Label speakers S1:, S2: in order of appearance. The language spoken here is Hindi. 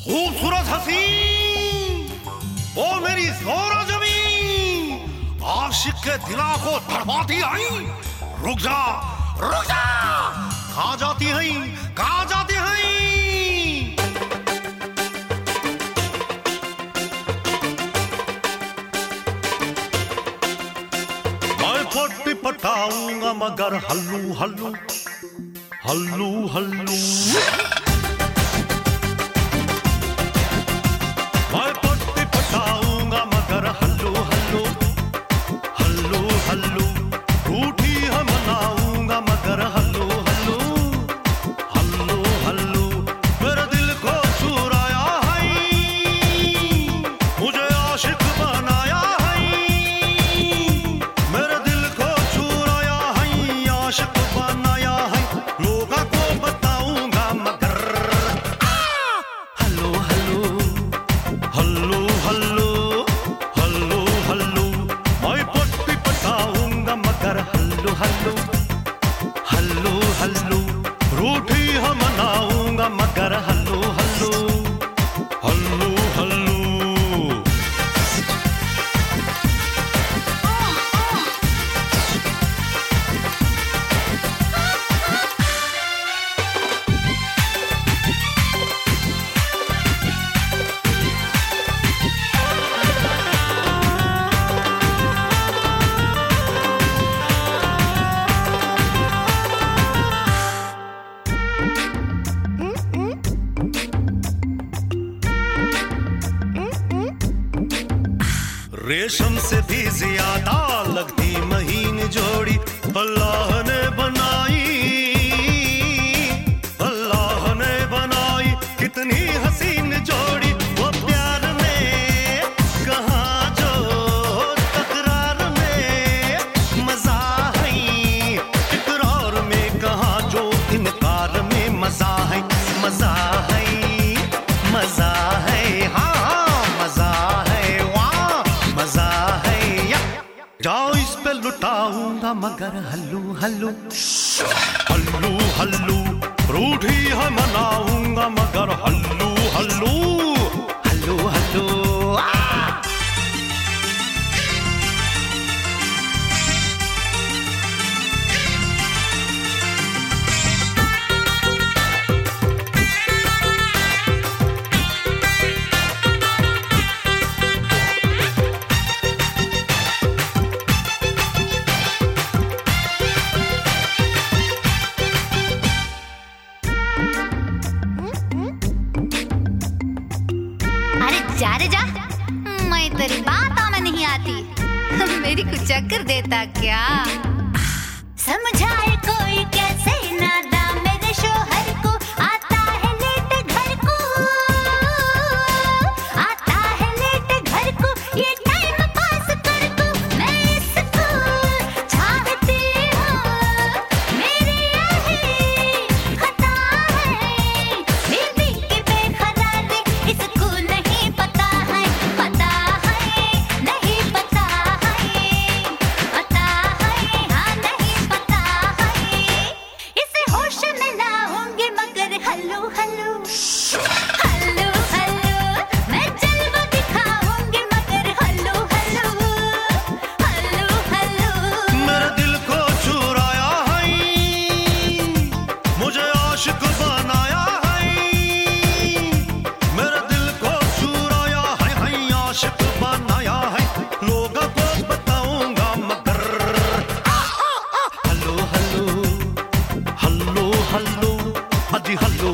S1: खूबसूरत हसीन, ओ मेरी ज़ोरा जमीन, आशिक के दिला को तड़पाती आई। रुक जा, रुक जा, कहाँ जाती है, कहाँ जाती है? मैं पट्टी पटाऊंगा मगर हल्लू हल्लू हल्लू हल्लू। मैं पट्टी पटाऊंगा मगर हल्लू हल्लू हल्लू हल्लू। रूठी है मनाऊंगा मगर हल्लू हल्लू हल्लू हल्लू। मेरे दिल को चुराया है, मुझे आशिक बनाया है। मेरे दिल को चुराया है, आशिक बनाया है। लोगों को बताऊंगा मगर हल्लू हल्लू हल्लू हल्लू हल्लू हल्लू। मैं पट्टी पटाऊंगा मगर हल्लू हल्लू हल्लू हल्लू। रूठी है मनाऊंगा मगर हल्लू हल्लू हल्लू हल्लू। रेशम से भी ज्यादा लगती महीन जोड़ी अल्लाह ने बनाई, अल्लाह ने बनाई। कितनी हसीन जोड़ी वो प्यार में कहाँ जो तकरार में मजा है, इकरार में कहाँ जो इनकार में मजा है, मजा है, मजा है। हाँ मजा है, मजा है। जाओ इस पे लुटाऊंगा मगर हल्लू हल्लू हल्लू हल्लू। रूठी है मनाऊंगा मगर हल्लू हल्लू हल्लू हल्लू।
S2: जा रे जा, मैं तेरी बात में नहीं आती। मेरी कुछ चक्कर देता क्या? समझाए कोई कैसे नादा मेरे शोहर को, आता है लेट घर को, आता है लेट घर को। ये टाइम पास कर को मैं इसको चाहती हूँ, मेरी यही खता है। बीवी की बेखरारी इसको नहीं पता है, पता है नहीं पता है, पता है हाँ नहीं पता है। इसे होश में लाऊंगी मगर हल्लू हल्लू हल्लू हल्लू। मैं जलवा दिखाऊंगी मगर हल्लू हल्लू हल्लू हल्लू।
S1: मेरे दिल को चुराया है, मुझे आशिक बनाया है। मेरे दिल को चुराया है, आशिक बनाया है। लोगों को बताऊंगा मगर हल्लू हल्लू हल्लू हल्लू। हाजी हल्लू